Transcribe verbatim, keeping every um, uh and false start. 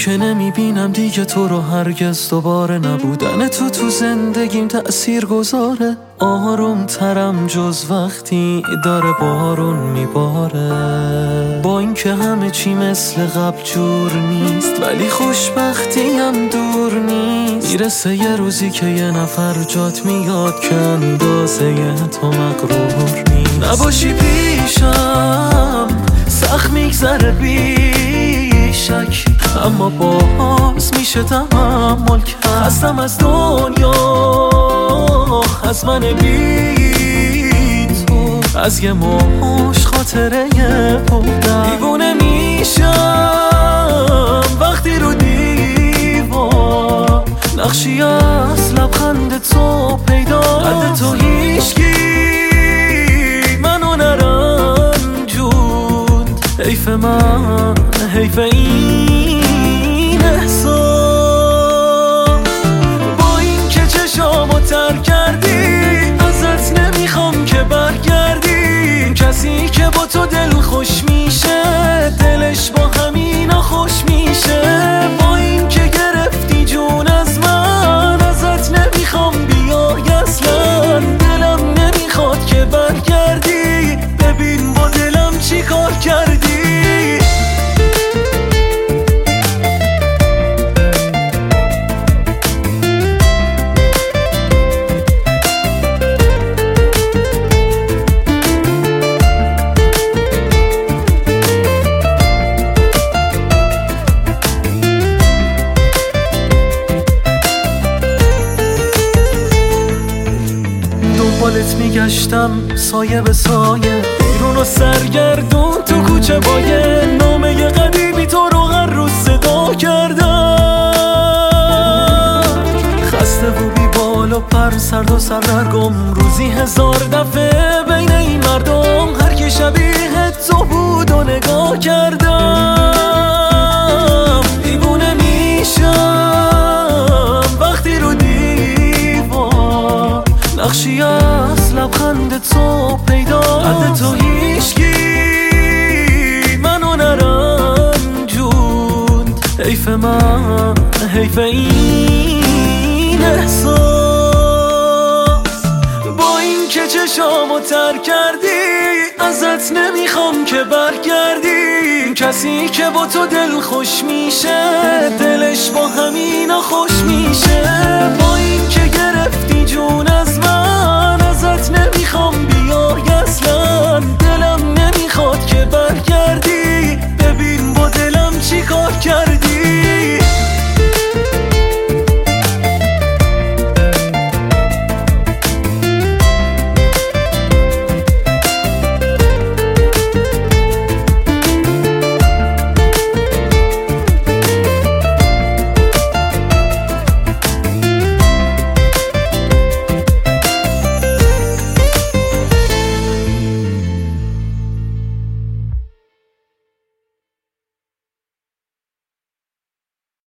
که نمیبینم دیگه تو رو هرگز دوباره. نبودن تو تو زندگیم تأثیر گذاره. آروم ترم جز وقتی داره بارون میباره. با اینکه همه چی مثل قبل جور نیست، ولی خوشبختی هم دور نیست. میرسه یه روزی که یه نفر جات میاد که اندازه تو مغرور نیست. نباشی پیشم سخت میگذره بی شک، اما باز میشه تحمل کرد. خستم از دنیا، از من بی تو، از یه موش خاطره بودم. دیوونه میشم وقتی رو دیوار نقشی از لبخند تو پیدا. قد تو هیچکی منو نرنجوند. حیف من، حیف این احساس. با این که چشامو تر کردی، ازت نمیخوام که برگردی. کسی که با تو دل خوش میشه، دلش با همینا خوش میشه. با این که گرفتی جون از من، ازت نمیخوام بیای اصلا. دلم نمیخواد که برگردی، ببین با دلم چی کار کردی. دنبالت میگشتم سایه به سایه، بیرون و سرگردون تو کوچه بایه. نامه قدیمی تو رو هر روز صدا کردم. خسته و بی بال و پر، سرد و سردرگم، روزی هزار دفعه بین این مردم. هر کی شبیه تو بود و نگاه کردم. دیوونه میشم وقتی رو دیوار نقشی از لبخند تو پیدا. قد تو هیچکی منو نرنجوند. حیف من، حیف این احساس. با این که چشامو تر کردی، ازت نمیخوام که برگردی. کسی که با تو دل خوش میشه، دلش با همینا خوش میشه.